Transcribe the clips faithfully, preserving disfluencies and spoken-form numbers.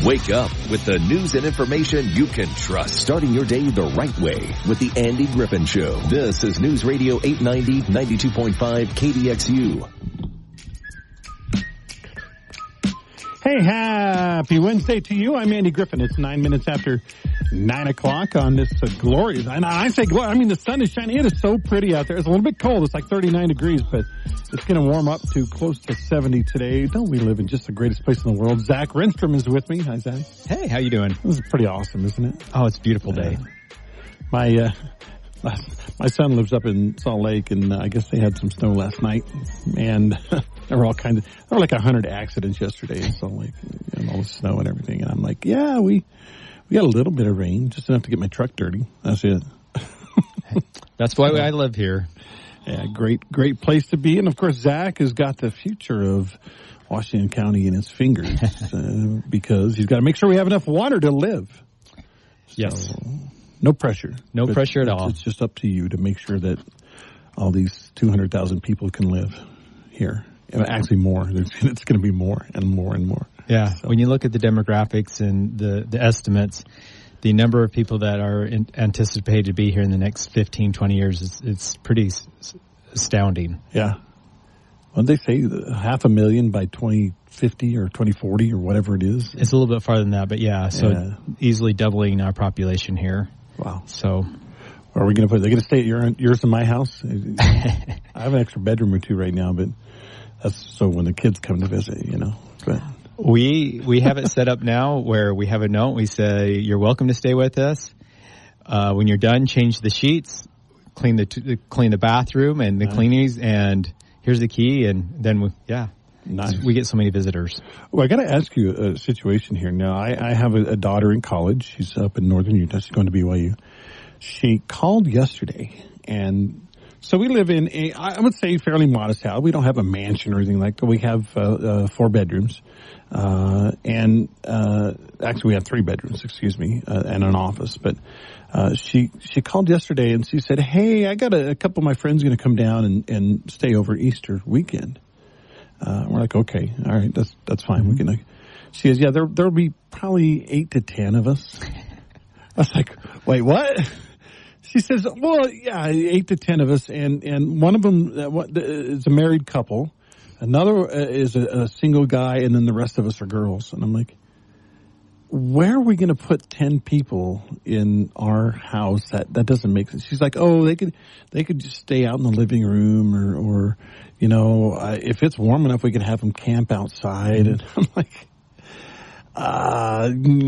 Wake up with the news and information you can trust. Starting your day the right way with the Andy Griffin Show. This is News Radio eight ninety, ninety-two point five K D X U. Hey, happy Wednesday to you. I'm Andy Griffin. It's nine minutes after nine o'clock on this uh, glorious. And I say, I mean, the sun is shining. It is so pretty out there. It's a little bit cold. It's like thirty-nine degrees, but it's going to warm up to close to seventy today. Don't we live in just the greatest place in the world? Zach Renstrom is with me. Hi, Zach. Hey, how you doing? This is pretty awesome, isn't it? Oh, it's a beautiful day. Uh, my, uh, my son lives up in Salt Lake, and uh, I guess they had some snow last night, and there were all kinds of, there were like a hundred accidents yesterday in Salt Lake, and all the snow and everything, and I'm like, yeah, we, we got a little bit of rain, just enough to get my truck dirty. That's it. That's why I live here. Yeah, great, great place to be. And of course, Zach has got the future of Washington County in his fingers uh, because he's got to make sure we have enough water to live. Yes. So, no pressure. No but pressure at all. It's just up to you to make sure that all these two hundred thousand people can live here. Actually more. It's going to be more and more and more. Yeah. So. When you look at the demographics and the, the estimates, the number of people that are in, anticipated to be here in the next fifteen, twenty years, is it's pretty s- astounding. Yeah. Well, they say half a million by twenty fifty or twenty forty or whatever it is. It's a little bit farther than that, but yeah, so yeah. easily doubling our population here. Wow. Are So, we going to put, they're going to stay at your, yours in my house? I have an extra bedroom or two right now, but that's so when the kids come to visit, you know. But we we have it set up now where we have a note. We say, you're welcome to stay with us. Uh, when you're done, change the sheets, clean the t- clean the bathroom and the nice. cleanings, and here's the key, and then, we, yeah. Nice. We get so many visitors. Well, I got to ask you a situation here. Now, I, I have a, a daughter in college. She's up in northern Utah. She's going to B Y U. She called yesterday, and so we live in a, I would say, fairly modest house. We don't have a mansion or anything like that. We have uh, uh, four bedrooms, uh, and uh, actually we have three bedrooms, excuse me, uh, and an office. But uh, she she called yesterday, and she said, "Hey, I got a, a couple of my friends going to come down and, and stay over Easter weekend." Uh, we're like, okay, all right, that's that's fine. Mm-hmm. We can. Uh, she goes, yeah, there there'll be probably eight to ten of us. I was like, wait, what? She says, well, yeah, eight to ten of us, and and one of them uh, is a married couple, another uh, is a, a single guy, and then the rest of us are girls. And I'm like, where are we going to put ten people in our house? That that doesn't make sense. She's like, oh, they could they could just stay out in the living room, or or you know, uh, if it's warm enough, we could have them camp outside. And I'm like, uh,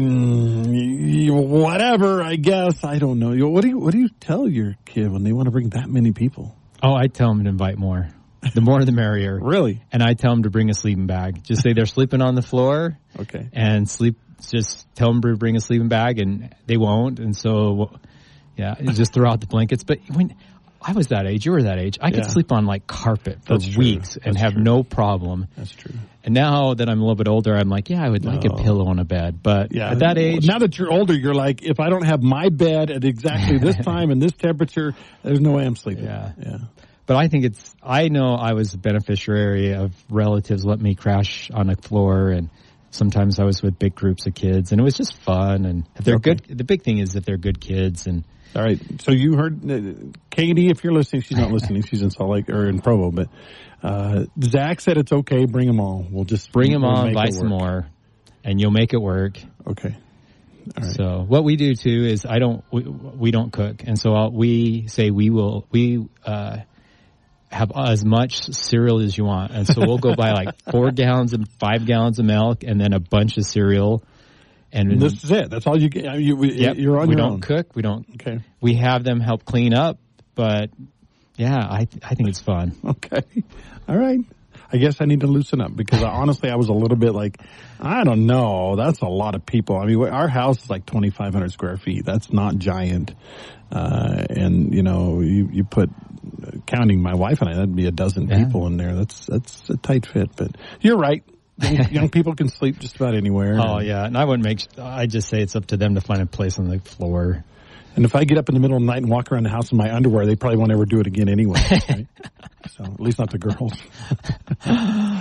mm, whatever, I guess. I don't know. What do you what do you tell your kid when they want to bring that many people? Oh, I tell them to invite more. The more the merrier. Really? And I tell them to bring a sleeping bag. Just say they're sleeping on the floor. Okay. And sleep. Just tell them to bring a sleeping bag, and they won't. And so, yeah, just throw out the blankets. But when I was that age, you were that age, I could yeah. sleep on like carpet for That's weeks and That's have true. no problem. That's true. And now that I'm a little bit older, I'm like, yeah, I would like no. a pillow on a bed. But yeah. at that age, now that you're older, you're like, if I don't have my bed at exactly this time and this temperature, there's no way I'm sleeping. Yeah. Yeah. But I think it's, I know I was a beneficiary of relatives let me crash on a floor, and sometimes I was with big groups of kids, and it was just fun. And if they're okay. good, the big thing is if they're good kids. And all right, so you heard uh, Katie. If you're listening, she's not listening. She's in Salt Lake or in Provo. But uh, Zach said it's okay. Bring them all. We'll just bring them we'll on, buy some more, and you'll make it work. Okay. All right. So what we do too is I don't we, we don't cook, and so I'll, we say we will we. uh have as much cereal as you want. And so we'll go buy like four gallons and five gallons of milk and then a bunch of cereal. And this is it. That's all you get. You, we, yep, you're on we your don't own. cook. We don't. Okay. We have them help clean up, but yeah, I I think it's fun. Okay. All right. I guess I need to loosen up because honestly, I was a little bit like, I don't know. That's a lot of people. I mean, our house is like twenty-five hundred square feet. That's not giant. Uh, and you know, you, you put, counting my wife and I, that'd be a dozen yeah. people in there. That's, that's a tight fit, but you're right. Young, young people can sleep just about anywhere. Oh yeah. And I wouldn't make, I just say it's up to them to find a place on the floor. And if I get up in the middle of the night and walk around the house in my underwear, they probably won't ever do it again anyway. Right? So at least not the girls.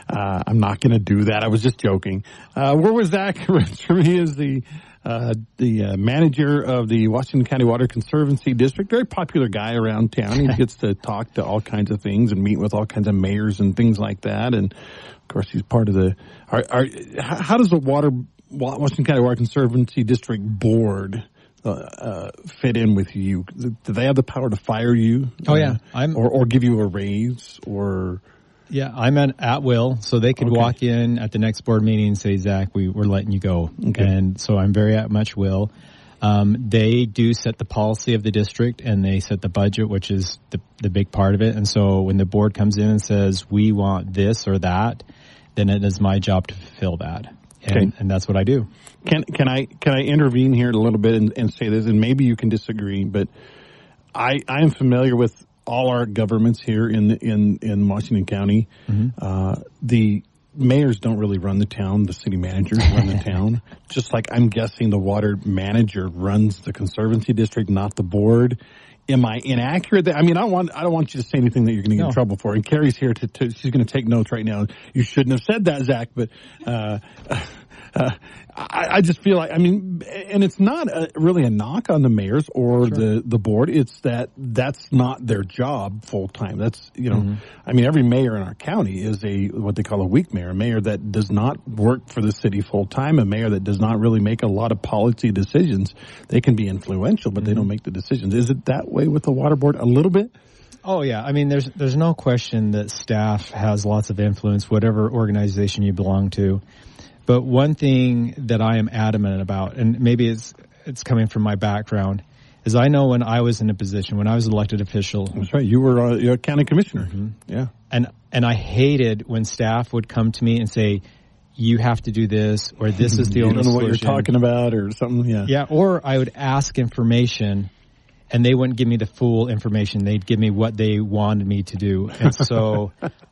Uh, I'm not going to do that. I was just joking. Uh, where was Zach? He is the uh, the uh, manager of the Washington County Water Conservancy District. Very popular guy around town. He gets to talk to all kinds of things and meet with all kinds of mayors and things like that. And of course, he's part of the. Are, are, how does the water Washington County Water Conservancy District Board uh, uh, fit in with you? Do they have the power to fire you? Oh yeah, uh, I'm or or give you a raise or. Yeah, I'm at, at will, so they could okay. walk in at the next board meeting and say, Zach, we, we're letting you go. Okay. And so I'm very at much will. Um, they do set the policy of the district, and they set the budget, which is the, the big part of it. And so when the board comes in and says, we want this or that, then it is my job to fulfill that. And, okay. and that's what I do. Can can I can I intervene here a little bit and, and say this, and maybe you can disagree, but I I am familiar with all our governments here in in in Washington County. Mm-hmm. Uh, the mayors don't really run the town; the city managers run the town. Just like I'm guessing the water manager runs the conservancy district, not the board. Am I inaccurate? I mean, I don't want I don't want you to say anything that you're going to get no. in trouble for. And Carrie's here to, to she's going to take notes right now. You shouldn't have said that, Zach, but. Uh, Uh, I, I just feel like, I mean, and it's not a, really a knock on the mayors or sure. the, the board. It's that that's not their job full time. That's, you know, mm-hmm. I mean, every mayor in our county is a, what they call a weak mayor, a mayor that does not work for the city full time, a mayor that does not really make a lot of policy decisions. They can be influential, but mm-hmm. they don't make the decisions. Is it that way with the water board a little bit? Oh yeah, I mean, there's there's no question that staff has lots of influence, whatever organization you belong to. But one thing that I am adamant about, and maybe it's it's coming from my background, is I know when I was in a position, when I was an elected official. That's right. You were a, you're a county commissioner. Mm-hmm. Yeah. And and I hated when staff would come to me and say, you have to do this, or this is the you only don't know solution. What you're talking about or something. Yeah. Yeah. Or I would ask information, and they wouldn't give me the full information. They'd give me what they wanted me to do. And so,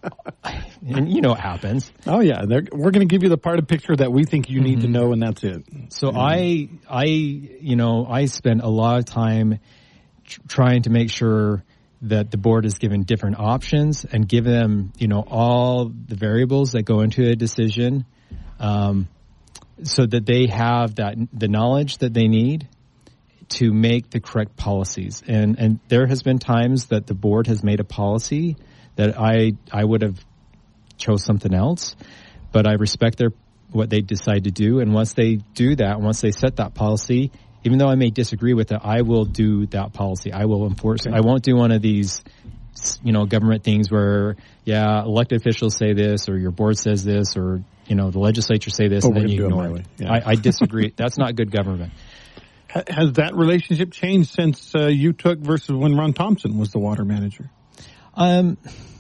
and you know what happens. Oh, yeah. They're, we're going to give you the part of the picture that we think you need mm-hmm. to know, and that's it. So mm-hmm. I, I, you know, I spend a lot of time tr- trying to make sure that the board is given different options and give them, you know, all the variables that go into a decision, um, so that they have that the knowledge that they need to make the correct policies. And and there has been times that the board has made a policy that I I would have chose something else, but I respect their what they decide to do. And once they do that, once they set that policy, even though I may disagree with it, I will do that policy. I will enforce okay. it. I won't do one of these, you know, government things where, yeah, elected officials say this, or your board says this, or, you know, the legislature say this, oh, and then you ignore it. Yeah. I, I disagree. That's not good government. Has that relationship changed since uh, you took versus when Ron Thompson was the water manager? Um,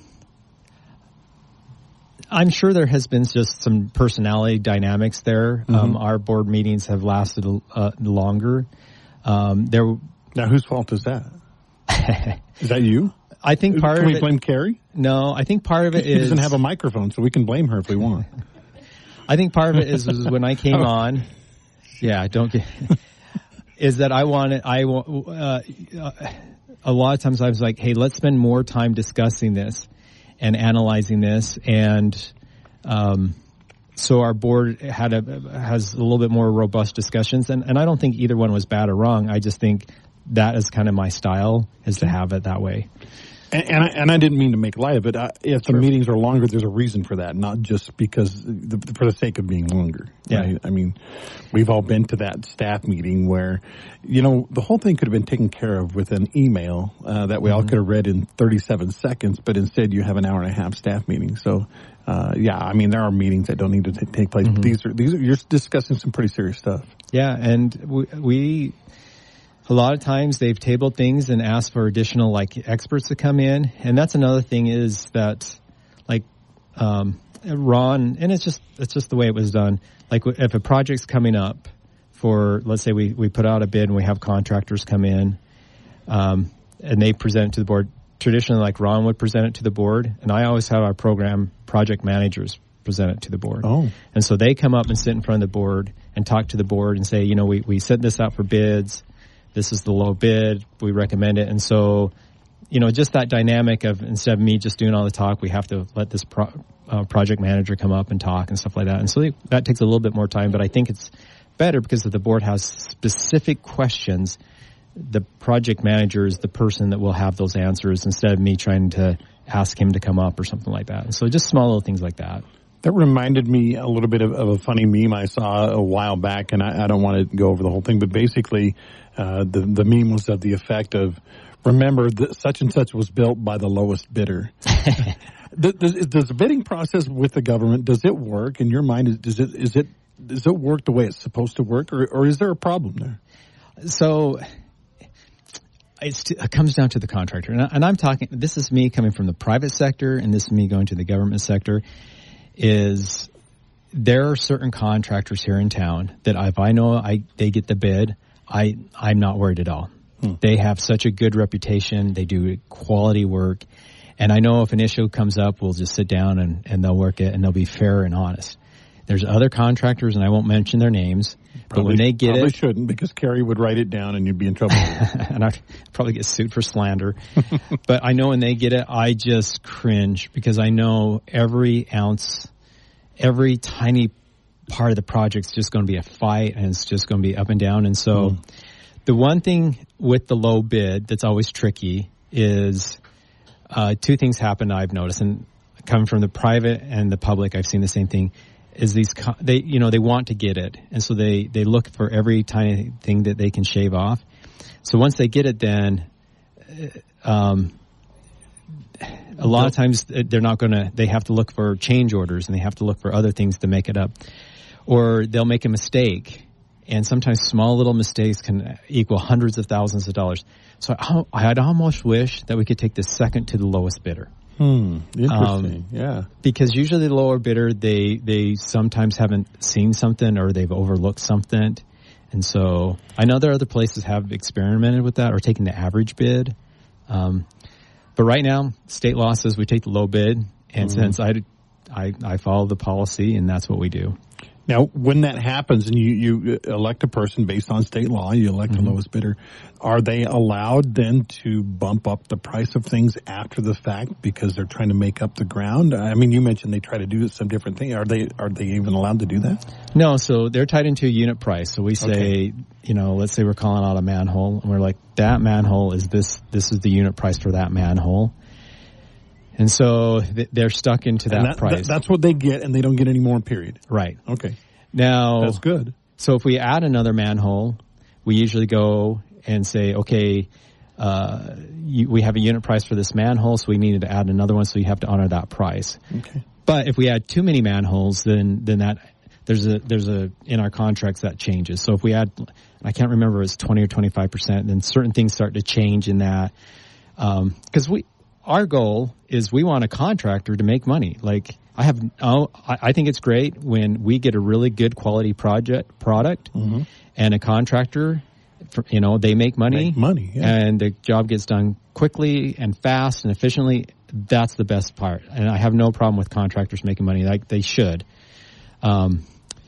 I'm sure there has been just some personality dynamics there. Mm-hmm. Um, our board meetings have lasted uh, longer. Um, there. Now, whose fault is that? Is that you? I think part can of we it, blame Carrie? No, I think part of it she is... She doesn't have a microphone, so we can blame her if we want. I think part of it is, is when I came oh. on... Yeah, don't get... is that I wanted... I uh, a lot of times I was like, hey, let's spend more time discussing this and analyzing this. And um, so our board had a has a little bit more robust discussions. And, and I don't think either one was bad or wrong. I just think that is kind of my style, is to have it that way. And, and, I, and I didn't mean to make light of it. I, if sure. the meetings are longer, there's a reason for that, not just because the, for the sake of being longer. Yeah. Right? I mean, we've all been to that staff meeting where, you know, the whole thing could have been taken care of with an email uh, that we mm-hmm. all could have read in thirty-seven seconds, but instead you have an hour and a half staff meeting. So, uh, yeah, I mean, there are meetings that don't need to t- take place. Mm-hmm. But these are these are you're discussing some pretty serious stuff. Yeah, and we. we A lot of times they've tabled things and asked for additional, like, experts to come in. And that's another thing is that, like, um, Ron, and it's just, it's just the way it was done. Like, if a project's coming up for, let's say we, we put out a bid and we have contractors come in, um, and they present it to the board. Traditionally, like, Ron would present it to the board. And I always have our program project managers present it to the board. Oh. And so they come up and sit in front of the board and talk to the board and say, you know, we, we sent this out for bids. This is the low bid. We recommend it. And so, you know, just that dynamic of instead of me just doing all the talk, we have to let this pro- uh, project manager come up and talk and stuff like that. And so they, that takes a little bit more time, but I think it's better because if the board has specific questions, the project manager is the person that will have those answers instead of me trying to ask him to come up or something like that. And so just small little things like that. That reminded me a little bit of, of a funny meme I saw a while back, and I, I don't want to go over the whole thing, but basically uh, the, the meme was of the effect of, remember that such and such was built by the lowest bidder. does, does the bidding process with the government, does it work in your mind? Does it, is it, does it work the way it's supposed to work, or, or is there a problem there? So it's, it comes down to the contractor. And, I, and I'm talking, this is me coming from the private sector, and this is me going to the government sector, is there are certain contractors here in town that if I know I they get the bid, I, I'm not worried at all. Hmm. They have such a good reputation. They do quality work. And I know if an issue comes up, we'll just sit down and, and they'll work it, and they'll be fair and honest. There's other contractors, and I won't mention their names, probably, but when they get probably it... Probably shouldn't, because Carrie would write it down and you'd be in trouble. And I'd probably get sued for slander. But I know when they get it, I just cringe, because I know every ounce, every tiny part of the project's just going to be a fight, and it's just going to be up and down. And so mm. the one thing with the low bid that's always tricky is uh, two things happen I've noticed. And coming from the private and the public, I've seen the same thing. Is these, they, you know, they want to get it. And so they, they look for every tiny thing that they can shave off. So once they get it, then, um, a lot of times they're not going to, they have to look for change orders, and they have to look for other things to make it up. Or they'll make a mistake. And sometimes small little mistakes can equal hundreds of thousands of dollars. So I, I'd almost wish that we could take the second to the lowest bidder. Hmm. Interesting. Um, yeah. Because usually the lower bidder, they, they sometimes haven't seen something, or they've overlooked something. And so I know there are other places have experimented with that, or taking the average bid. Um, but right now, state law says we take the low bid. And mm-hmm. since I, I, I follow the policy, and that's what we do. Now, when that happens and you, you elect a person based on state law, you elect mm-hmm. the lowest bidder, are they allowed then to bump up the price of things after the fact because they're trying to make up the ground? I mean, you mentioned they try to do some different thing. Are they are they even allowed to do that? No, so they're tied into a unit price. So we say, okay. you know, let's say we're calling out a manhole, and we're like, that manhole is this, this is the unit price for that manhole. And so they're stuck into that, that price. That, that's what they get, and they don't get any more, period. Right. Okay. Now, that's good. So if we add another manhole, we usually go and say, okay, uh, you, we have a unit price for this manhole, so we needed to add another one, so you have to honor that price. Okay. But if we add too many manholes, then then that there's a there's a in our contracts that changes. So if we add, I can't remember, it's twenty or twenty-five percent, then certain things start to change in that, because um, we. Our goal is we want a contractor to make money. Like I have, oh, I think it's great when we get a really good quality project product, mm-hmm. and a contractor, you know, they make money, make money, yeah. and the job gets done quickly and fast and efficiently. That's the best part, and I have no problem with contractors making money. Like they should. Um,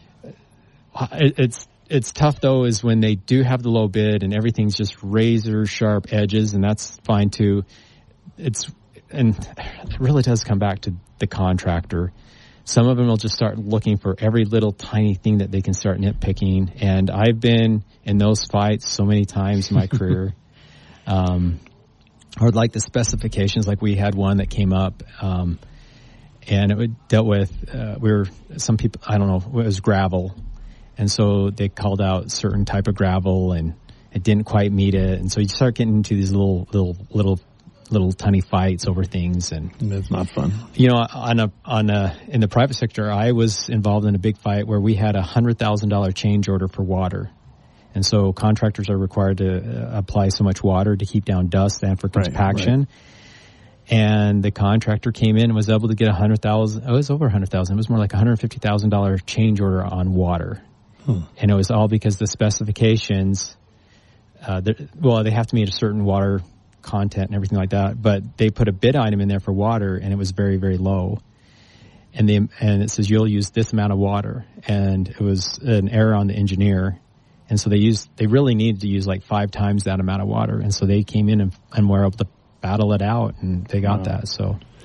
it, it's it's tough though, is when they do have the low bid and everything's just razor sharp edges, and that's fine too. It's, and it really does come back to the contractor. Some of them will just start looking for every little tiny thing that they can start nitpicking. And I've been in those fights so many times in my career. Um, or like the specifications, like we had one that came up, um, and it dealt with, uh, we were, some people, I don't know, it was gravel. And so they called out certain type of gravel, and it didn't quite meet it. And so you start getting into these little, little, little, little tiny fights over things, and it's not fun. You know, on a on a in the private sector, I was involved in a big fight where we had a hundred thousand dollar change order for water, and so contractors are required to uh, apply so much water to keep down dust and for compaction. Right, right. And the contractor came in and was able to get a hundred thousand. It was over a hundred thousand. It was more like a hundred fifty thousand dollar change order on water, hmm. and it was all because the specifications. Uh, well, they have to meet a certain water content and everything like that, but they put a bid item in there for water, and it was very, very low. And they, and it says you'll use this amount of water, and it was an error on the engineer, and so they used they really needed to use like five times that amount of water, and so they came in and, and were able to battle it out, and they got wow. that. So yeah.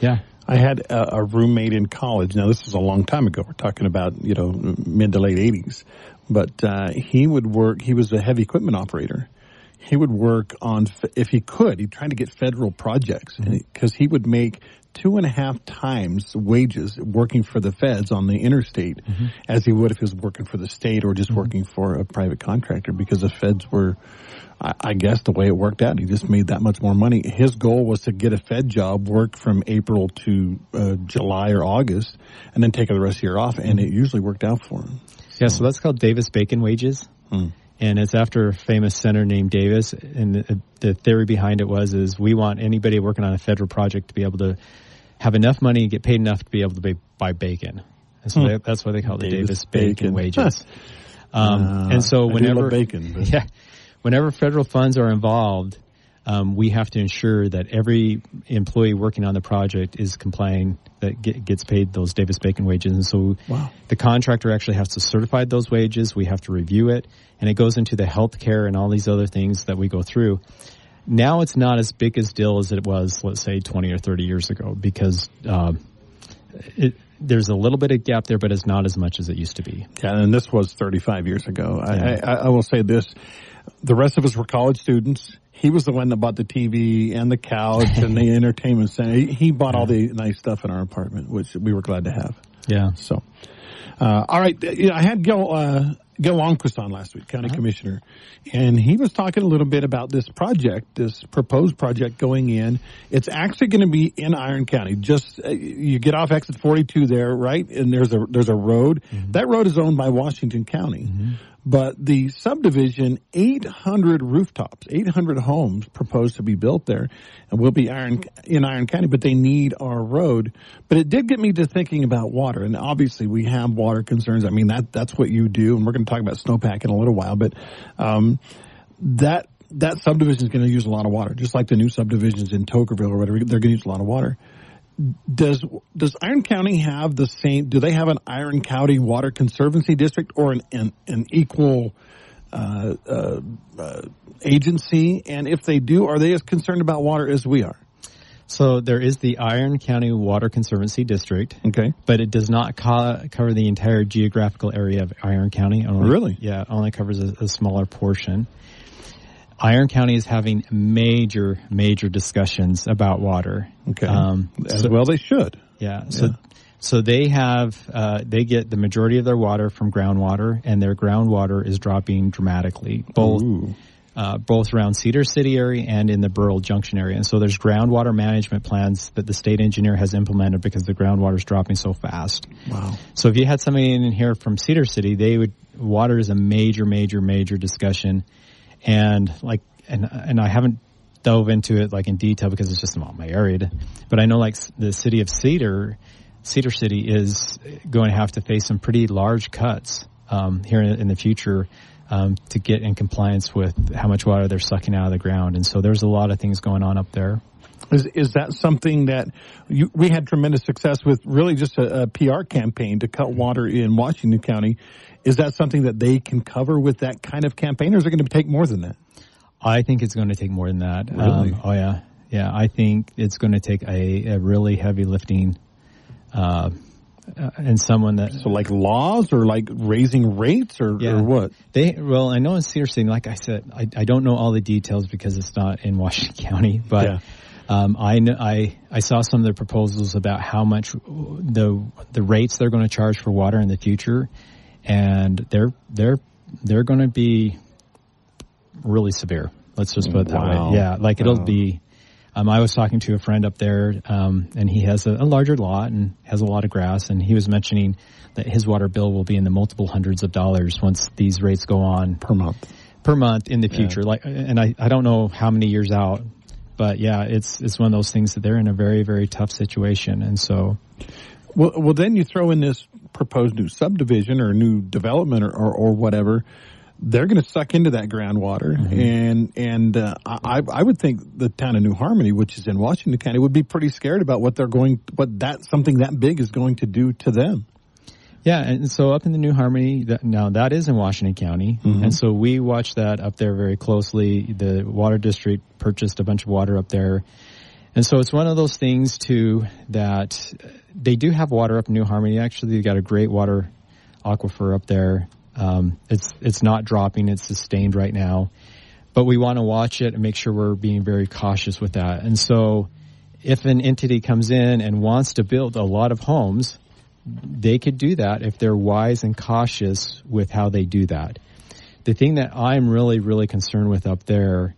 I had a, a roommate in college. Now, this was a long time ago. We're talking about, you know, mid to late eighties. But uh, he would work, he was a heavy equipment operator. He would work on, if he could, he'd try to get federal projects because mm-hmm. he would make two and a half times wages working for the feds on the interstate mm-hmm. as he would if he was working for the state or just mm-hmm. working for a private contractor, because the feds were, I, I guess the way it worked out, he just made that much more money. His goal was to get a Fed job, work from April to uh, July or August, and then take the rest of the year off, and it usually worked out for him. Yeah, so that's called Davis-Bacon wages. Mm. And it's after a famous senator named Davis. And the, the theory behind it was, is we want anybody working on a federal project to be able to have enough money and get paid enough to be able to be, buy bacon. And so hmm. they, that's why they call it the Davis-Bacon wages. um, uh, and so whenever, bacon, but. yeah, whenever federal funds are involved, um, we have to ensure that every employee working on the project is complying, that get, gets paid those Davis-Bacon wages. And so wow. the contractor actually has to certify those wages. We have to review it, and it goes into the health care and all these other things that we go through. Now it's not as big a deal as it was, let's say, twenty or thirty years ago, because um, it, there's a little bit of gap there, but it's not as much as it used to be. Yeah, and this was thirty-five years ago. Yeah. I, I, I will say this. The rest of us were college students. He was the one that bought the T V and the couch and the entertainment center. He, he bought all the nice stuff in our apartment, which we were glad to have. Yeah. So, uh, all right. You know, I had Gil, uh, Gil Longquist on last week, county uh-huh. commissioner, and he was talking a little bit about this project, this proposed project going in. It's actually going to be in Iron County. Just uh, you get off exit forty-two there, right? And there's a there's a road. Mm-hmm. That road is owned by Washington County. Mm-hmm. But the subdivision, eight hundred rooftops, eight hundred homes proposed to be built there, and will be Iron, in Iron County, but they need our road. But it did get me to thinking about water, and obviously we have water concerns. I mean, that that's what you do, and we're going to talk about snowpack in a little while, but um, that that subdivision is going to use a lot of water, just like the new subdivisions in Tokerville or whatever. They're going to use a lot of water. Does does Iron County have the same? Do they have an Iron County Water Conservancy District or an an, an equal uh, uh, uh, agency? And if they do, are they as concerned about water as we are? So there is the Iron County Water Conservancy District. Okay, but it does not co- cover the entire geographical area of Iron County. Only, really? Yeah, it only covers a, a smaller portion. Iron County is having major, major discussions about water. Okay. Um, As so, well they should. Yeah. So, yeah. so they have, uh, they get the majority of their water from groundwater, and their groundwater is dropping dramatically, both, uh, both around Cedar City area and in the Burrell Junction area. And so there's groundwater management plans that the state engineer has implemented because the groundwater is dropping so fast. Wow. So if you had somebody in here from Cedar City, they would, water is a major, major, major discussion. And like, and and I haven't dove into it like in detail because it's just not my area. To, but I know like the city of Cedar, Cedar City is going to have to face some pretty large cuts um, here in, in the future um, to get in compliance with how much water they're sucking out of the ground. And so there's a lot of things going on up there. Is is that something that you, we had tremendous success with? Really, just a, a P R campaign to cut water in Washington County. Is that something that they can cover with that kind of campaign, or is it going to take more than that? I think it's going to take more than that. Really? Um, oh yeah, yeah. I think it's going to take a, a really heavy lifting, uh, and someone that so like laws or like raising rates or, yeah. or what? They well, I know in Cedar City, like I said, I, I don't know all the details because it's not in Washington County, but. Yeah. Um, I, I I saw some of the proposals about how much the the rates they're going to charge for water in the future, and they're they're they're going to be really severe. Let's just put it that wow. way. Yeah, like it'll wow. be. Um, I was talking to a friend up there, um, and he has a, a larger lot and has a lot of grass, and he was mentioning that his water bill will be in the multiple hundreds of dollars once these rates go on per month. Per month in the future. Yeah. Like, and I I don't know how many years out. But yeah, it's it's one of those things that they're in a very, very tough situation, and so. Well, well, then you throw in this proposed new subdivision or new development or, or, or whatever. They're going to suck into that groundwater, mm-hmm. and and uh, I I would think the town of New Harmony, which is in Washington County, would be pretty scared about what they're going, what that something that big is going to do to them. Yeah, and so up in the New Harmony, that, now that is in Washington County, mm-hmm. and so we watch that up there very closely. The water district purchased a bunch of water up there. And so it's one of those things, too, that they do have water up in New Harmony. Actually, they've got a great water aquifer up there. Um, it's it's not dropping. It's sustained right now. But we want to watch it and make sure we're being very cautious with that. And so if an entity comes in and wants to build a lot of homes, they could do that if they're wise and cautious with how they do that. The thing that I'm really, really concerned with up there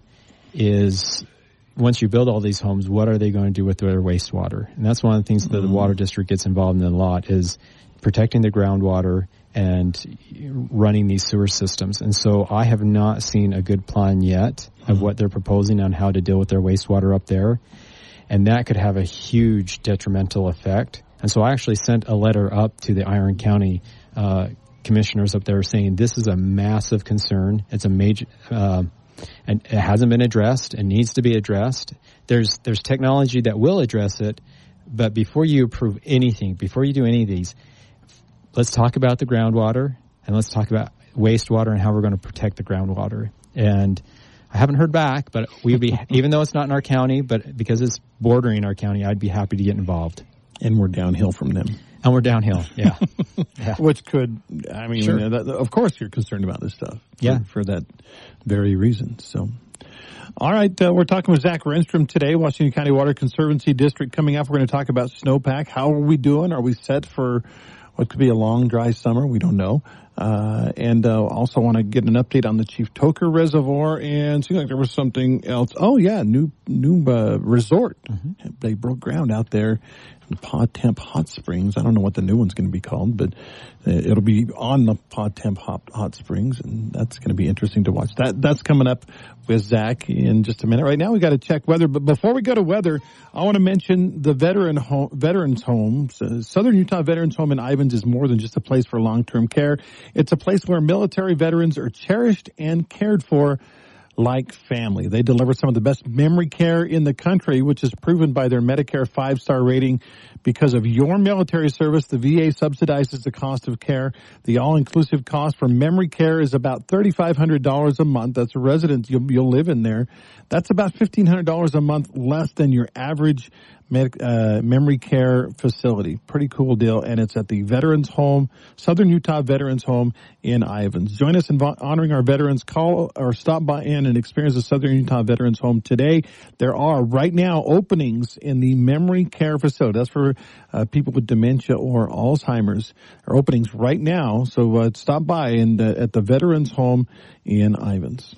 is once you build all these homes, what are they going to do with their wastewater? And that's one of the things that the water district gets involved in a lot is protecting the groundwater and running these sewer systems. And so I have not seen a good plan yet of what they're proposing on how to deal with their wastewater up there. And that could have a huge detrimental effect. And so I actually sent a letter up to the Iron County uh, commissioners up there saying this is a massive concern. It's a major... Uh, and it hasn't been addressed and needs to be addressed. There's there's technology that will address it, but before you approve anything, before you do any of these, let's talk about the groundwater and let's talk about wastewater and how we're going to protect the groundwater. And I haven't heard back, but we'd be, even though it's not in our county, but because it's bordering our county, I'd be happy to get involved. And we're downhill from them. And we're downhill, yeah. yeah. Which could, I mean, Sure. uh, that, of course you're concerned about this stuff. For, Yeah. For that very reason. So, all right, uh, we're talking with Zach Renstrom today, Washington County Water Conservancy District. Coming up, we're going to talk about snowpack. How are we doing? Are we set for what could be a long, dry summer? We don't know. Uh, and uh, also want to get an update on the Chief Toker Reservoir, and seemed like there was something else. Oh, yeah, new new uh, resort. Mm-hmm. They broke ground out there in Pod Temp Hot Springs. I don't know what the new one's going to be called, but uh, it'll be on the Pod Temp Hot, Hot Springs, and that's going to be interesting to watch. That That's coming up with Zach in just a minute. Right now we got to check weather, but before we go to weather, I want to mention the veteran home, Veterans Homes. Uh, Southern Utah Veterans Home in Ivins is more than just a place for long-term care. It's a place where military veterans are cherished and cared for like family. They deliver some of the best memory care in the country, which is proven by their Medicare five-star rating. Because of your military service, the V A subsidizes the cost of care. The all-inclusive cost for memory care is about three thousand five hundred dollars a month. That's a residence. You'll, you'll live in there. That's about fifteen hundred dollars a month less than your average med, uh, memory care facility. Pretty cool deal. And it's at the Veterans Home, Southern Utah Veterans Home in Ivins. Join us in vo- honoring our veterans. Call or stop by in and experience the Southern Utah Veterans Home today. There are right now openings in the memory care facility. That's for uh, people with dementia or Alzheimer's. There are openings right now. So uh, stop by and uh, at the Veterans Home in Ivins.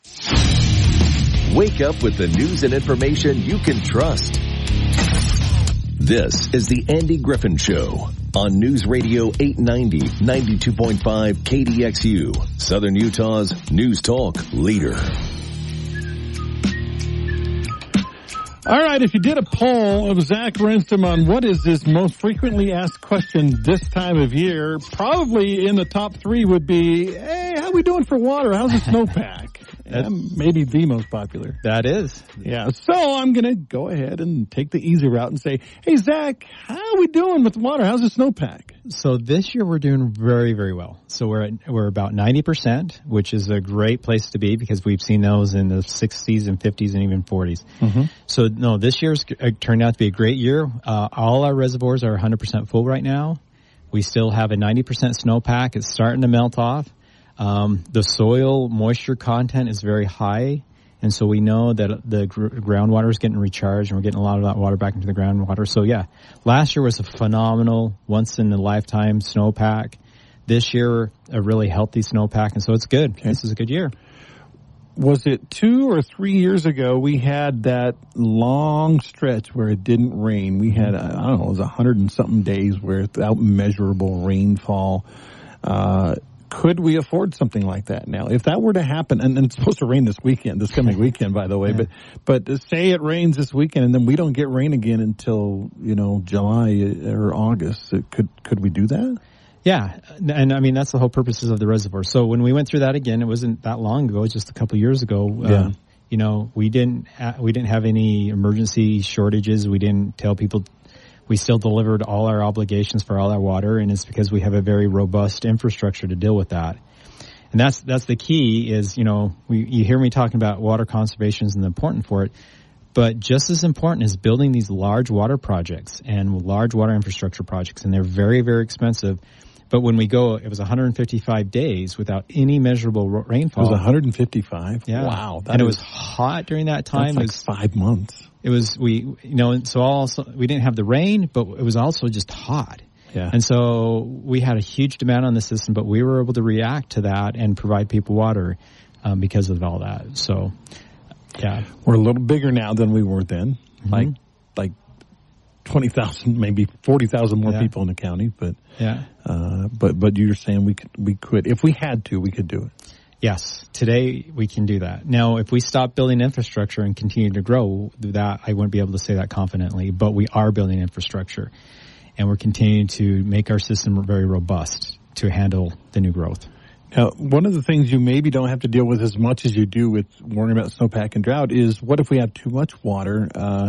Wake up with the news and information you can trust. This is the Andy Griffin Show on News Radio eight ninety, ninety-two point five K D X U, Southern Utah's news talk leader. All right, if you did a poll of Zach Renstrom on what is his most frequently asked question this time of year, probably in the top three would be, hey, how we doing for water? How's the snowpack? Yeah, maybe the most popular. That is. Yeah, so I'm going to go ahead and take the easy route and say, hey, Zach, how are we doing with water? How's the snowpack? So this year we're doing very, very well. So we're at, we're about ninety percent, which is a great place to be because we've seen those in the sixties and fifties and even forties. Mm-hmm. So no, this year's turned out to be a great year. Uh, all our reservoirs are one hundred percent full right now. We still have a ninety percent snowpack. It's starting to melt off. Um, the soil moisture content is very high, and so we know that the gr- groundwater is getting recharged, and we're getting a lot of that water back into the groundwater. So yeah, last year was a phenomenal, once-in-a-lifetime snowpack. This year, a really healthy snowpack, and so it's good. Okay. This is a good year. Was it two or three years ago we had that long stretch where it didn't rain? We had, I don't know, it was a hundred and something days where without measurable rainfall. Uh, could we afford something like that now? If that were to happen, and, and it's supposed to rain this weekend, this coming weekend, by the way, yeah. but but say it rains this weekend and then we don't get rain again until, you know, July or August. Could could we do that? Yeah, and I mean, that's the whole purposes of the reservoir. So when we went through that again, it wasn't that long ago, just a couple of years ago. Yeah. Um, you know, we didn't ha- we didn't have any emergency shortages. We didn't tell people. We still delivered all our obligations for all our water, and it's because we have a very robust infrastructure to deal with that. And that's that's the key is, you know, we, you hear me talking about water conservation and important for it. But just as important is building these large water projects and large water infrastructure projects, and they're very, very expensive. But when we go, it was one hundred fifty-five days without any measurable rainfall. It was one hundred fifty-five? Yeah. Wow. And it was hot during that time. That's like it was, five months. It was, we, you know, so also, we didn't have the rain, but it was also just hot. Yeah. And so we had a huge demand on the system, but we were able to react to that and provide people water um, because of all that. So, yeah. We're a little bigger now than we were then. Mm-hmm. Like, like twenty thousand, maybe forty thousand more yeah. people in the county. But, yeah. Uh, but, but you're saying we could, we could, if we had to, we could do it. Yes, today we can do that. Now, if we stop building infrastructure and continue to grow, that I wouldn't be able to say that confidently, but we are building infrastructure, and we're continuing to make our system very robust to handle the new growth. Now, one of the things you maybe don't have to deal with as much as you do with worrying about snowpack and drought is what if we have too much water? Uh,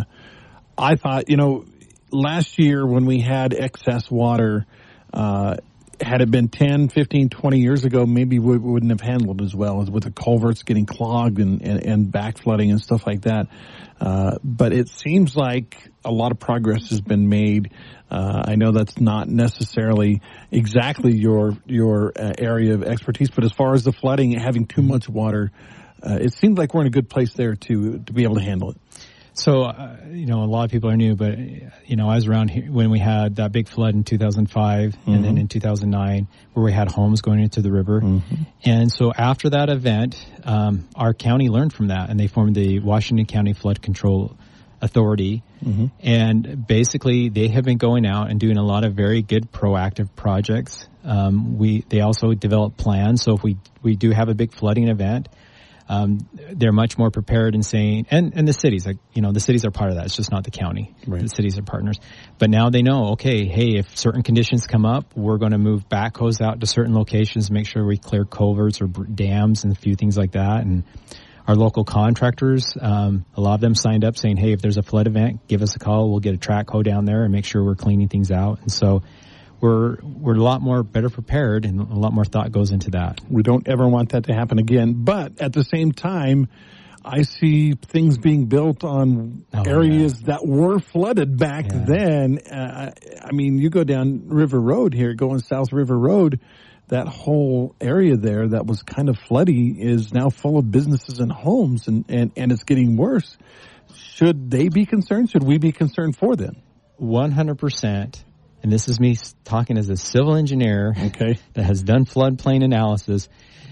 I thought, you know, last year when we had excess water, uh, had it been ten, fifteen, twenty years ago, maybe we wouldn't have handled it as well as with the culverts getting clogged and, and, and back flooding and stuff like that. Uh, but it seems like a lot of progress has been made. Uh, I know that's not necessarily exactly your, your uh, area of expertise, but as far as the flooding, having too much water, uh, it seems like we're in a good place there to, to be able to handle it. So, uh, you know, a lot of people are new, but, you know, I was around here when we had that big flood in two thousand five mm-hmm. and then in two thousand nine where we had homes going into the river. Mm-hmm. And so after that event, um, our county learned from that and they formed the Washington County Flood Control Authority. Mm-hmm. And basically they have been going out and doing a lot of very good proactive projects. Um, we, they also develop plans. So if we, we do have a big flooding event, Um, they're much more prepared in saying, and, and the cities, like, you know, the cities are part of that. It's just not the county. Right. The cities are partners. But now they know, okay, hey, if certain conditions come up, we're going to move backhoes out to certain locations, make sure we clear culverts or dams and a few things like that. And our local contractors, um, a lot of them signed up saying, hey, if there's a flood event, give us a call. We'll get a track hoe down there and make sure we're cleaning things out. And so we're we're a lot more better prepared, and a lot more thought goes into that. We don't ever want that to happen again. But at the same time, I see things being built on oh, areas yeah. that were flooded back yeah. then. Uh, I mean, you go down River Road here, going South River Road, that whole area there that was kind of floody is now full of businesses and homes, and, and, and it's getting worse. Should they be concerned? Should we be concerned for them? one hundred percent. And this is me talking as a civil engineer okay. that has done floodplain analysis.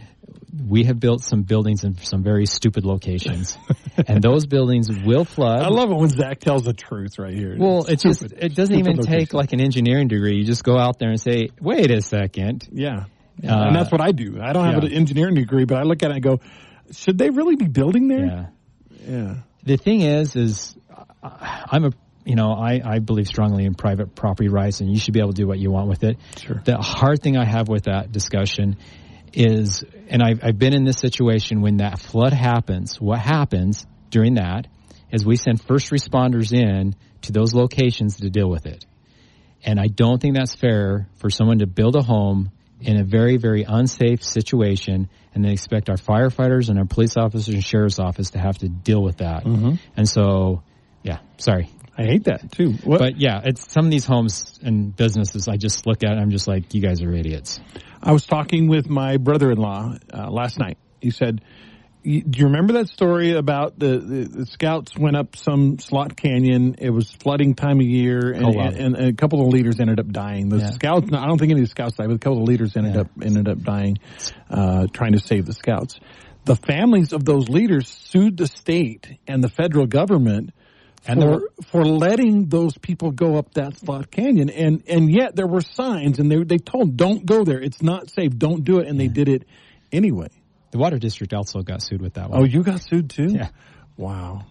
We have built some buildings in some very stupid locations, and those buildings will flood. I love it when Zach tells the truth right here. Well, it just it doesn't even location. take like an engineering degree. You just go out there and say, "Wait a second." Yeah, yeah. Uh, and that's what I do. I don't have yeah. an engineering degree, but I look at it and go, "Should they really be building there?" Yeah, yeah. The thing is, is I'm a You know, I, I believe strongly in private property rights, and you should be able to do what you want with it. Sure. The hard thing I have with that discussion is, and I've, I've been in this situation when that flood happens, what happens during that is we send first responders in to those locations to deal with it. And I don't think that's fair for someone to build a home in a very, very unsafe situation and then expect our firefighters and our police officers and sheriff's office to have to deal with that. Mm-hmm. And so, yeah, sorry. I hate that too. What? But yeah, it's some of these homes and businesses I just look at and I'm just like, you guys are idiots. I was talking with my brother-in-law uh, last night. He said, do you remember that story about the, the, the scouts went up some slot canyon? It was flooding time of year, and, oh, wow. and, and a couple of leaders ended up dying. The yeah. scouts, I don't think any of the scouts died, but a couple of leaders ended yeah. up ended up dying, uh, trying to save the scouts. The families of those leaders sued the state and the federal government and for, for letting those people go up that slot canyon. And, and yet there were signs, and they, they told, don't go there. It's not safe. Don't do it. And they did it anyway. The Water District also got sued with that one. Oh, you got sued too? Yeah. Wow.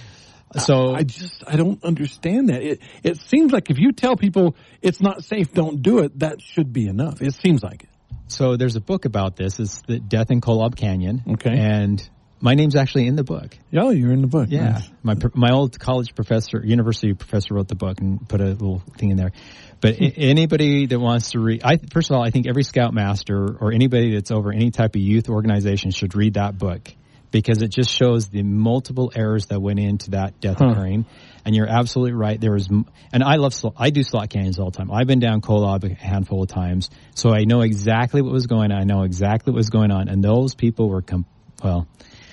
So I, I just, I don't understand that. It, it seems like if you tell people it's not safe, don't do it, that should be enough. It seems like it. So there's a book about this. It's the Death in Kolob Canyon. Okay. And my name's actually in the book. Oh, you're in the book. Yeah. Nice. My my old college professor, university professor wrote the book and put a little thing in there. But I- anybody that wants to read, I, first of all, I think every Scoutmaster or anybody that's over any type of youth organization should read that book, because it just shows the multiple errors that went into that death huh. occurring. And you're absolutely right. There was, and I love, I do slot canyons all the time. I've been down Kolob a handful of times, so I know exactly what was going on. I know exactly what was going on, and those people were, com- well,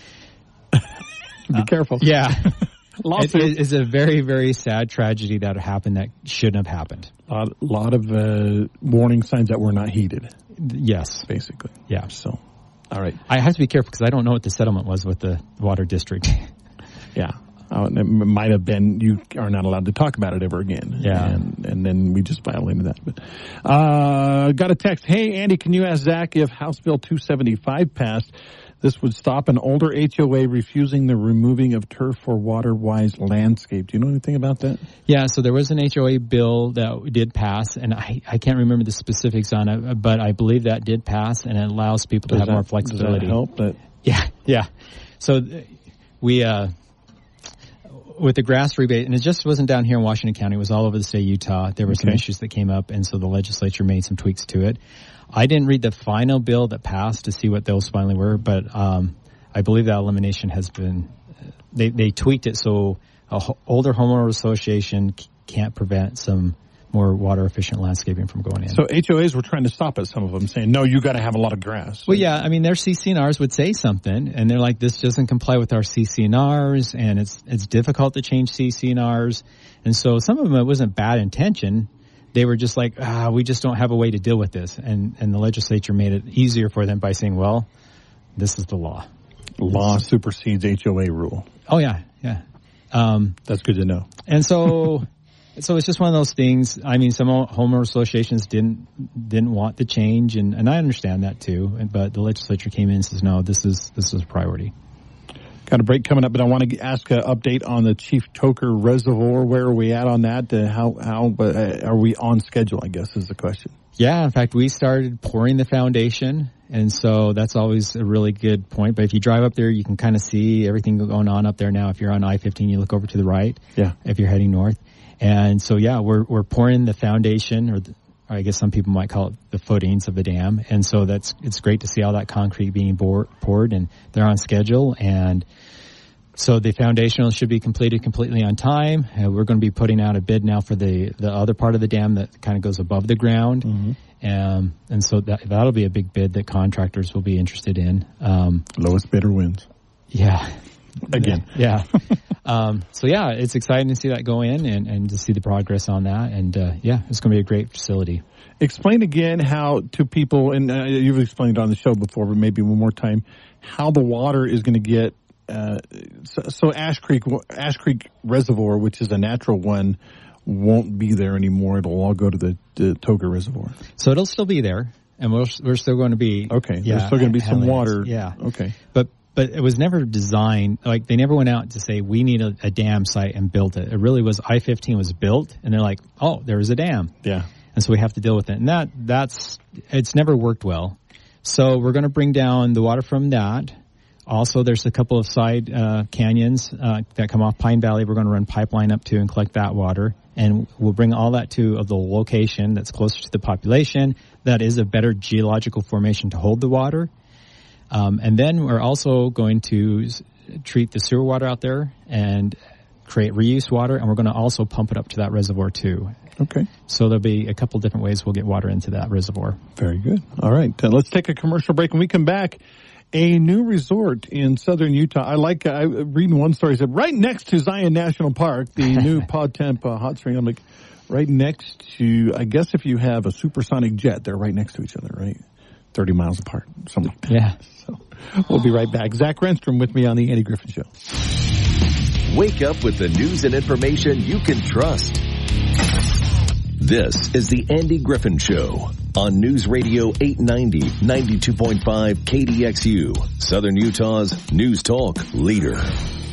be uh, careful. Yeah, it, it, it's a very, very sad tragedy that happened that shouldn't have happened. A lot, lot of uh, warning signs that were not heeded. Yes, basically. Yeah. So, all right. I have to be careful because I don't know what the settlement was with the water district. Yeah. Uh, it might have been you are not allowed to talk about it ever again. Yeah. And, and then we just violated that. But uh, got a text. Hey, Andy, can you ask Zach if House Bill two seventy-five passed? This would stop an older H O A refusing the removing of turf for water-wise landscape. Do you know anything about that? Yeah, so there was an H O A bill that did pass, and I, I can't remember the specifics on it, but I believe that did pass, and it allows people to does have that, more flexibility. Does that help? That? Yeah, yeah. So we... Uh, with the grass rebate, and it just wasn't down here in Washington County, it was all over the state of Utah. There were okay. some issues that came up, and so the legislature made some tweaks to it. I didn't read the final bill that passed to see what those finally were, but um, I believe that elimination has been, they, they tweaked it so an older homeowner association can't prevent some more water efficient landscaping from going in. So H O As were trying to stop it, some of them saying, no, you got to have a lot of grass. Well, yeah, I mean, their C C N Rs would say something, and they're like, this doesn't comply with our C C N Rs, and it's it's difficult to change C C N Rs. And so some of them, it wasn't bad intention. They were just like, ah, we just don't have a way to deal with this. And, and the legislature made it easier for them by saying, well, this is the law. Law supersedes H O A rule. Oh, yeah, yeah. Um, That's good to know. And so... So it's just one of those things. I mean, some homeowner associations didn't didn't want the change, and, and I understand that too. But the legislature came in and says, no, this is this is a priority. Got a break coming up, but I want to ask an update on the Chief Toker Reservoir. Where are we at on that? Uh, how how uh, are we on schedule, I guess, is the question. Yeah, in fact, we started pouring the foundation, and so that's always a really good point. But if you drive up there, you can kind of see everything going on up there now. If you're on I fifteen, you look over to the right. Yeah. If you're heading north. And so, yeah, we're we're pouring the foundation, or, the, or I guess some people might call it the footings of the dam. And so that's it's great to see all that concrete being bore, poured, and they're on schedule. And so the foundation should be completed completely on time. Uh, we're going to be putting out a bid now for the, the other part of the dam that kind of goes above the ground. Mm-hmm. Um, and so that that'll be a big bid that contractors will be interested in. Um, Lowest bidder wins. Yeah. Again. Yeah. um, so, yeah, it's exciting to see that go in and, and to see the progress on that. And, uh, yeah, it's going to be a great facility. Explain again how to people, and uh, you've explained it on the show before, but maybe one more time, how the water is going to get, uh, so, so Ash Creek, Ash Creek Reservoir, which is a natural one, won't be there anymore. It'll all go to the, the Toker Reservoir. So it'll still be there, and we're, we're still going to be. Okay, yeah, there's still going to be some water. Yeah. Okay. But But it was never designed, like they never went out to say, we need a, a dam site and built it. It really was, I fifteen was built, and they're like, oh, there is a dam. Yeah. And so we have to deal with it. And that, that's, it's never worked well. So we're going to bring down the water from that. Also, there's a couple of side uh, canyons uh, that come off Pine Valley. We're going to run pipeline up to and collect that water. And we'll bring all that to of the location that's closer to the population. That is a better geological formation to hold the water. Um, and then we're also going to s- treat the sewer water out there and create reuse water, and we're going to also pump it up to that reservoir too. Okay. So there'll be a couple different ways we'll get water into that reservoir. Very good. All right. Uh, let's take a commercial break. When we come back, a new resort in southern Utah. I like, uh, I reading one story, said right next to Zion National Park, the new Pod Temp uh, hot spring. I'm like, right next to, I guess if you have a supersonic jet, they're right next to each other, right? thirty miles apart, something like that. Yeah. So we'll be right back. Zach Renstrom with me on the Andy Griffin Show. Wake up with the news and information you can trust. This is the Andy Griffin Show on News Radio eight ninety, ninety-two point five K D X U, Southern Utah's news talk leader.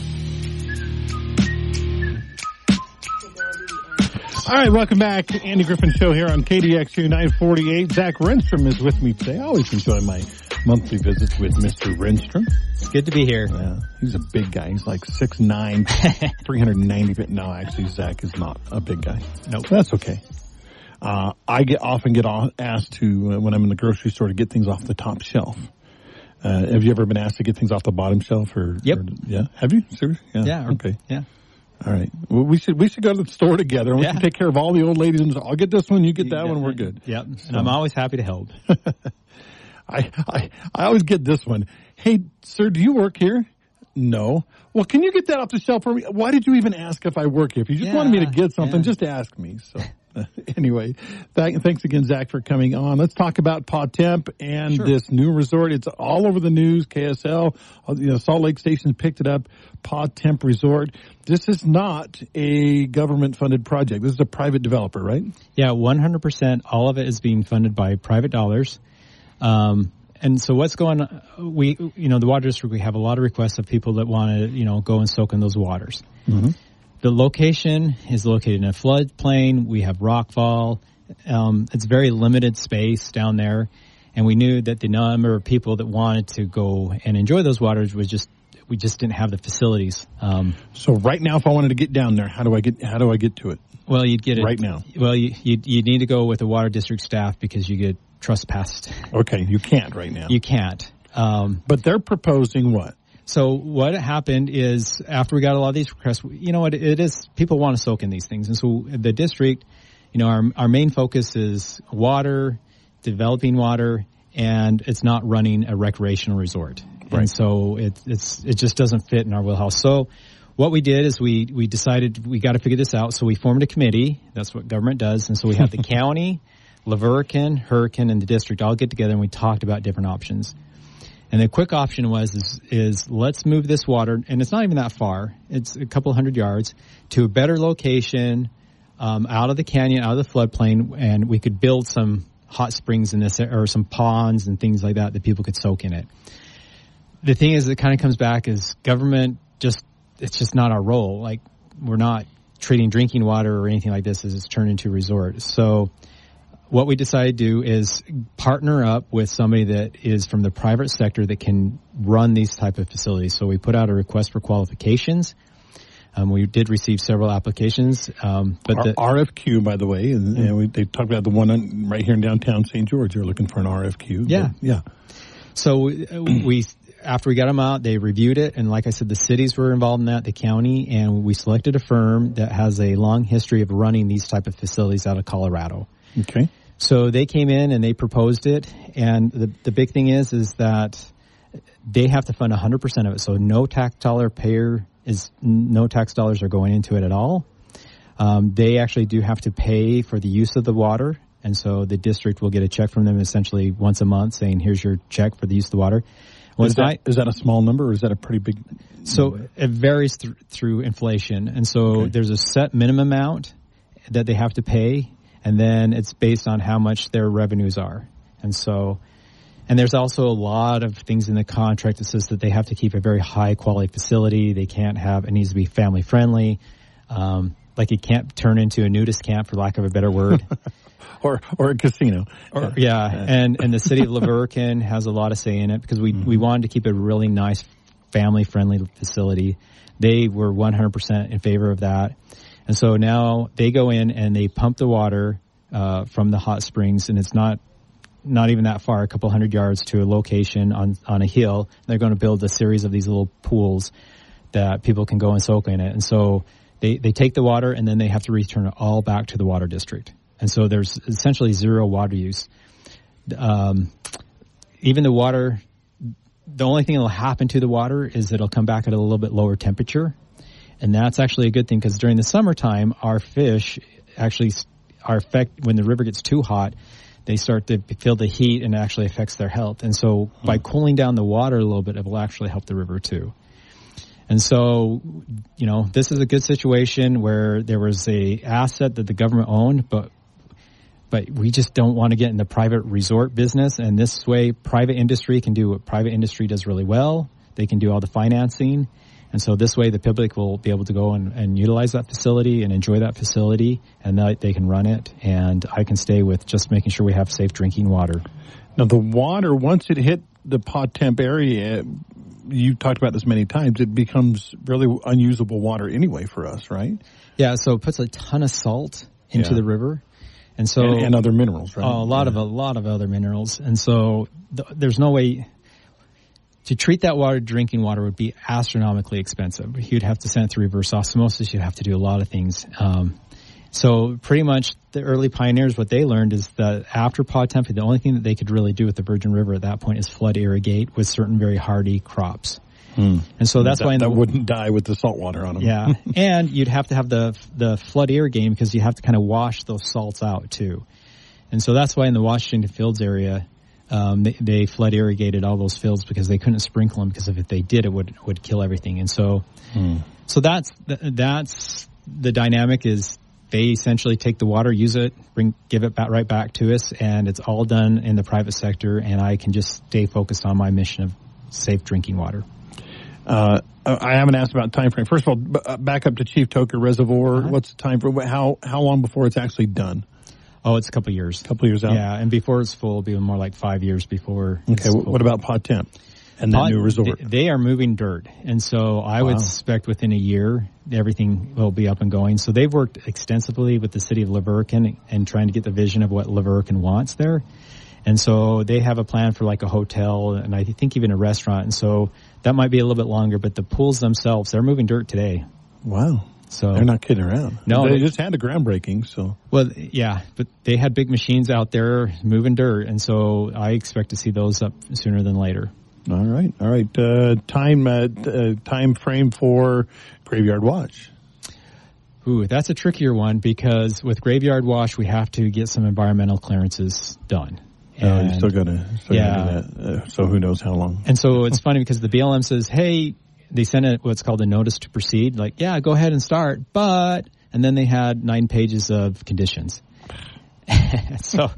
All right, welcome back. Andy Griffin Show here on K D X U nine forty-eight. Zach Renstrom is with me today. I always enjoy my monthly visits with Mister Renstrom. It's good to be here. Yeah, he's a big guy. He's like six nine, three hundred ninety. No, actually, Zach is not a big guy. Nope. That's okay. Uh, I get often get asked to, uh, when I'm in the grocery store, to get things off the top shelf. Uh, have you ever been asked to get things off the bottom shelf? Or, Yep. Or, yeah. Have you? Seriously? Yeah. Yeah. Okay. Yeah. All right. Well, we should we should go to the store together and we Yeah. can take care of all the old ladies. And I'll get this one, you get that Yeah, one, we're good. Yep. So. And I'm always happy to help. I, I I always get this one. Hey, sir, do you work here? No. Well, can you get that off the shelf for me? Why did you even ask if I work here? If you just Yeah, wanted me to get something, yeah. just ask me. So anyway, th- thanks again, Zach, for coming on. Let's talk about Paw Temp and Sure. this new resort. It's all over the news. K S L, you know, Salt Lake Station picked it up. Paw Temp Resort. This is not a government-funded project. This is a private developer, right? Yeah, one hundred percent. All of it is being funded by private dollars. Um, and so what's going on, we, you know, the water district, we have a lot of requests of people that want to, you know, go and soak in those waters. Mm-hmm. The location is located in a floodplain. We have rockfall. Um, it's very limited space down there. And we knew that the number of people that wanted to go and enjoy those waters was just, we just didn't have the facilities. Um, So right now, if I wanted to get down there, how do I get, how do I get to it? well, you'd get it Right now. Well, you, you, you need to go with the water district staff because you get trespassed. Okay, you can't right now. You can't. Um, But they're proposing what? So what happened is after we got a lot of these requests, you know what it is, people want to soak in these things. And so the district, you know, our, our main focus is water, developing water, and it's not running a recreational resort. Right. And so it, it's, it just doesn't fit in our wheelhouse. So what we did is we, we decided we got to figure this out. So we formed a committee. That's what government does. And so we have the county, Laverican, Hurricane, and the district all get together and we talked about different options. And the quick option was is, is let's move this water, and it's not even that far. It's a couple hundred yards to a better location, um, out of the canyon, out of the floodplain, and we could build some hot springs in this, or some ponds and things like that that people could soak in it. The thing is, it kind of comes back is government just, it's just not our role. Like, we're not treating drinking water or anything like this as it's turned into a resort. So what we decided to do is partner up with somebody that is from the private sector that can run these type of facilities. So we put out a request for qualifications. Um, we did receive several applications, um, but the R F Q, by the way, and, and we, they talked about the one on, right here in downtown Saint George. You're looking for an R F Q. Yeah, but, yeah. So we, after we got them out, they reviewed it, and like I said, the cities were involved in that, the county, and we selected a firm that has a long history of running these type of facilities out of Colorado. Okay. So they came in and they proposed it, and the the big thing is is that they have to fund one hundred percent of it. So no tax dollar payer is no tax dollars are going into it at all. Um, they actually do have to pay for the use of the water, and so the district will get a check from them essentially once a month saying, "Here's your check for the use of the water." Is that, I, is that a small number or is that a pretty big? So number? It varies th- through inflation, and so Okay. there's a set minimum amount that they have to pay. And then it's based on how much their revenues are. And so, and there's also a lot of things in the contract that says that they have to keep a very high quality facility. They can't have, it needs to be family friendly. Um, like it can't turn into a nudist camp, for lack of a better word. or, or a casino. Or, yeah. And, and the city of Laverican has a lot of say in it because we, mm-hmm. we wanted to keep a really nice family friendly facility. They were one hundred percent in favor of that. And so now they go in and they pump the water uh, from the hot springs, and it's not not even that far, a couple hundred yards to a location on on a hill. They're going to build a series of these little pools that people can go and soak in it. And so they, they take the water and then they have to return it all back to the water district. And so there's essentially zero water use. Um, even the water, the only thing that will happen to the water is it'll come back at a little bit lower temperature. And that's actually a good thing because during the summertime, our fish actually are affect when the river gets too hot, they start to feel the heat and it actually affects their health. And so hmm. by cooling down the water a little bit, it will actually help the river too. And so, you know, this is a good situation where there was a asset that the government owned, but but we just don't want to get in the private resort business. And this way, private industry can do what private industry does really well. They can do all the financing. And so this way the public will be able to go and, and utilize that facility and enjoy that facility, and that they can run it. And I can stay with just making sure we have safe drinking water. Now, the water, once it hit the Paw Temp area, you talked about this many times, it becomes really unusable water anyway for us, right? Yeah, so it puts a ton of salt into yeah. the river. And so and, and other minerals, right? Oh, a lot yeah. of a lot of other minerals. And so th- there's no way. to treat that water, drinking water, would be astronomically expensive. You'd have to send it through reverse osmosis. You'd have to do a lot of things. Um, so pretty much the early pioneers, what they learned is that after Potemkin, the only thing that they could really do with the Virgin River at that point is flood irrigate with certain very hardy crops. Hmm. And so that's that, why in that the, wouldn't die with the salt water on them. Yeah, and you'd have to have the the flood irrigate because you have to kind of wash those salts out too. And so that's why in the Washington Fields area, um, they, they flood irrigated all those fields because they couldn't sprinkle them because if they did, it would would kill everything. And so, hmm. so that's that's the dynamic is they essentially take the water, use it, bring give it back right back to us, and it's all done in the private sector. And I can just stay focused on my mission of safe drinking water. Uh, I haven't asked about time frame. First of all, b- back up to Chief Toker Reservoir. Uh-huh. What's the time frame? How how long before it's actually done? Oh, it's a couple of years. A couple of years out. Yeah, and before it's full, it'll be more like five years before. Okay. It's what about Potemkin and that Pot, new resort? They, they are moving dirt, and so I wow. would suspect within a year everything will be up and going. So they've worked extensively with the city of Leverkusen and trying to get the vision of what Leverkusen wants there. And so they have a plan for like a hotel and I think even a restaurant. And so that might be a little bit longer, but the pools themselves, they're moving dirt today. Wow. So they're not kidding around. No. They just had a groundbreaking, so. Well, yeah, but they had big machines out there moving dirt. And so I expect to see those up sooner than later. All right. All right. Uh, time, uh, uh, time frame for Graveyard Watch. Ooh, that's a trickier one because with Graveyard Watch, we have to get some environmental clearances done. And, oh, you still got to, yeah. Uh, so who knows how long. And so it's funny because the B L M says, hey, they sent it what's called a notice to proceed. Like, yeah, go ahead and start, but, and then they had nine pages of conditions. so,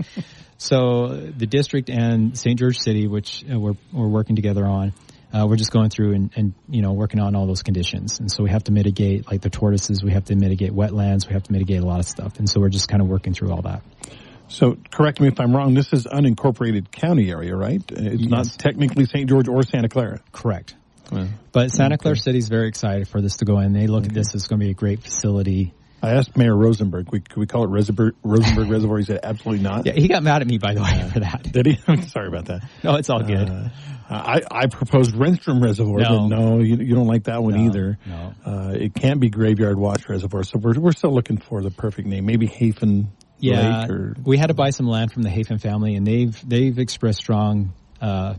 so the district and Saint George City, which uh, we're, we're working together on, uh, we're just going through and, and, you know, working on all those conditions. And so we have to mitigate, like the tortoises, we have to mitigate wetlands, we have to mitigate a lot of stuff. And so we're just kind of working through all that. So, correct me if I'm wrong, this is unincorporated county area, right? It's yes. not technically Saint George or Santa Clara. Correct. Well, but Santa okay. Clara City is very excited for this to go in. They look okay. at this as going to be a great facility. I asked Mayor Rosenberg, we, could we call it Rosenberg, Rosenberg Reservoir? He said absolutely not. Yeah, he got mad at me, by the way, for that. Did he? Sorry about that. No, it's all good. Uh, I, I proposed Renstrom Reservoir, no. but no, you, you don't like that one no, either. No. Uh, it can't be Graveyard Watch Reservoir, so we're, we're still looking for the perfect name. Maybe Hafen Yeah, Lake or... we had to buy some land from the Hafen family, and they've they've expressed strong uh,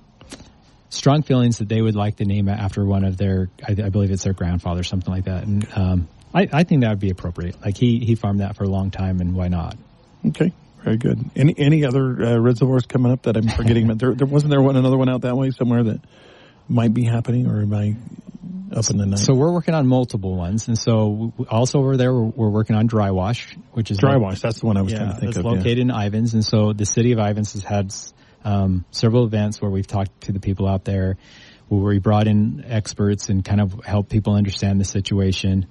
strong feelings that they would like to name it after one of their, I, I believe it's their grandfather, something like that. And um, I, I think that would be appropriate. Like he he farmed that for a long time, and why not? Okay, very good. Any any other uh, reservoirs coming up that I'm forgetting? there, there wasn't there one another one out that way somewhere that might be happening, or am I up in the night? So we're working on multiple ones, and so also over there we're, we're working on Dry Wash, which is Dry lo- Wash. That's the one I was yeah, trying to think that's of. located yeah. in Ivins, and so the city of Ivins has had um, several events where we've talked to the people out there, where we brought in experts and kind of helped people understand the situation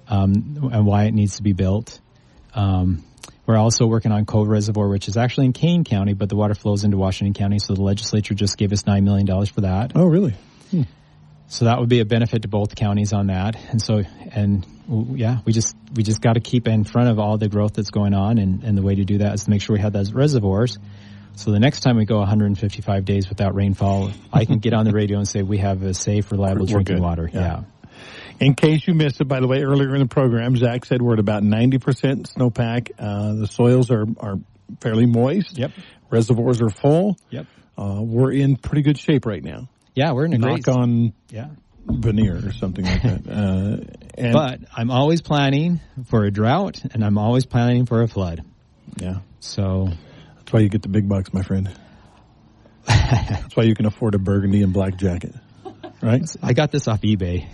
um, and why it needs to be built. Um, we're also working on Cove Reservoir, which is actually in Kane County, but the water flows into Washington County, so the legislature just gave us nine million dollars for that. Oh, really? Hmm. So that would be a benefit to both counties on that. And so, and yeah, we just, we just got to keep in front of all the growth that's going on. And, and the way to do that is to make sure we have those reservoirs. So the next time we go one hundred fifty-five days without rainfall, I can get on the radio and say we have a safe, reliable We're drinking good. water. Yeah. yeah. In case you missed it, by the way, earlier in the program, Zach said we're at about ninety percent snowpack. Uh, the soils are, are fairly moist. Yep. Reservoirs are full. Yep. Uh, we're in pretty good shape right now. Yeah, we're in a Knock great on yeah. veneer or something like that. Uh, and but I'm always planning for a drought, and I'm always planning for a flood. Yeah. So that's why you get the big bucks, my friend. That's why you can afford a burgundy and black jacket. Right? I got this off eBay.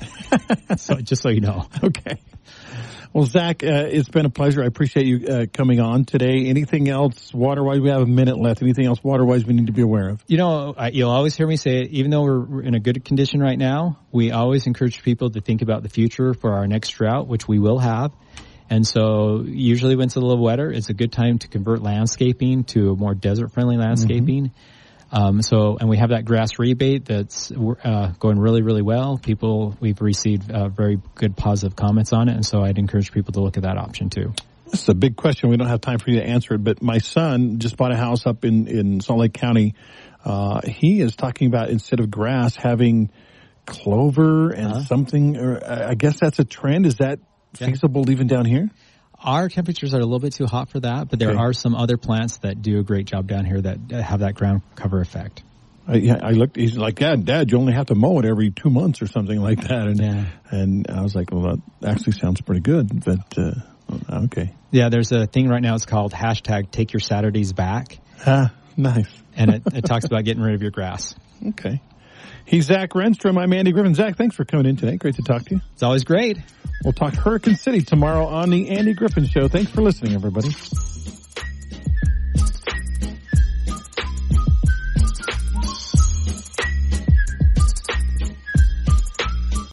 So just so you know. Okay. Well, Zach, uh, it's been a pleasure. I appreciate you uh, coming on today. Anything else water-wise? We have a minute left. Anything else water-wise we need to be aware of? You know, I, you'll always hear me say it, even though we're, we're in a good condition right now, we always encourage people to think about the future for our next drought, which we will have. And so usually when it's a little wetter, it's a good time to convert landscaping to a more desert-friendly landscaping. Mm-hmm. Um, so, and we have that grass rebate that's uh, going really, really well. People, we've received uh, very good positive comments on it, and so I'd encourage people to look at that option too. This is a big question. We don't have time for you to answer it, but my son just bought a house up in, in Salt Lake County Uh, he is talking about instead of grass having clover and uh-huh. something, or I guess that's a trend. Is that yeah. feasible even down here? Our temperatures are a little bit too hot for that, but there okay. are some other plants that do a great job down here that have that ground cover effect. I, yeah, I looked. He's like, Dad, Dad, you only have to mow it every two months or something like that. And yeah. and I was like, well, that actually sounds pretty good. But uh, okay. Yeah, there's a thing right now. It's called hashtag Take Your Saturdays Back. Ah, nice. And it, it talks about getting rid of your grass. Okay. He's Zach Renstrom. I'm Andy Griffin. Zach, thanks for coming in today. Great to talk to you. It's always great. We'll talk Hurricane City tomorrow on the Andy Griffin Show. Thanks for listening, everybody.